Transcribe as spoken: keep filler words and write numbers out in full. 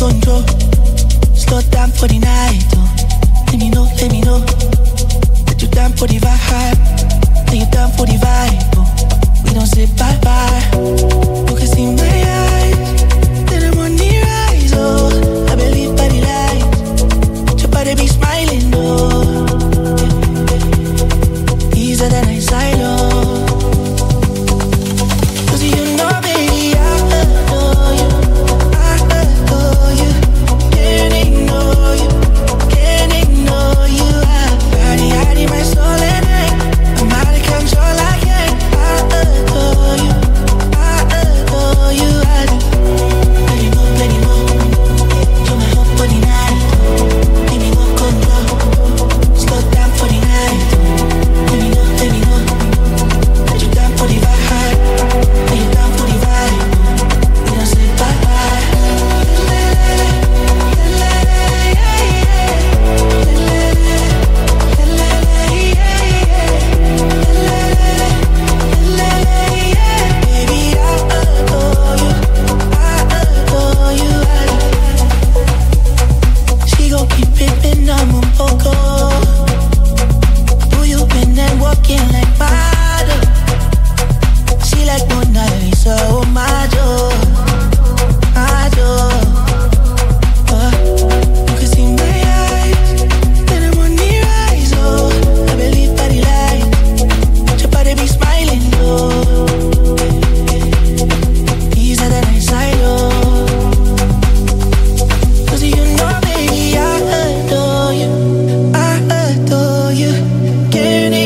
control. Slow down for the night, oh. Let me know, let me know that you down for the vibe. That you down for the vibe, oh. We don't say bye bye. You can see my eyes, then I'm on the rise, oh. I believe by the light, your body be smiling, oh. Easier than I silo. Cause you know, baby, I adore you. I adore you. Can't ignore you. Can't ignore you. I body, I need my soul and I, I'm out of control, I can't. I adore you. I adore you. I do. Let me move, let me move. You're my hope for the night. Let me walk on low. Slow down for the night. Let me know, let me know that you down for the vibe. That you down for the vibe. We don't say bye bye. Baby, I adore you. I adore you. She gon' keep pimpin', I'm un poco. Who you been and walking like model? She like Mona Lisa, oh my joy, my joy. Uh, you can see my eyes, then I'm on the rise, oh. I believe by the light, your body be smiling, oh. Easier than I silo. Cause you know, baby, I adore you. I adore you. Can't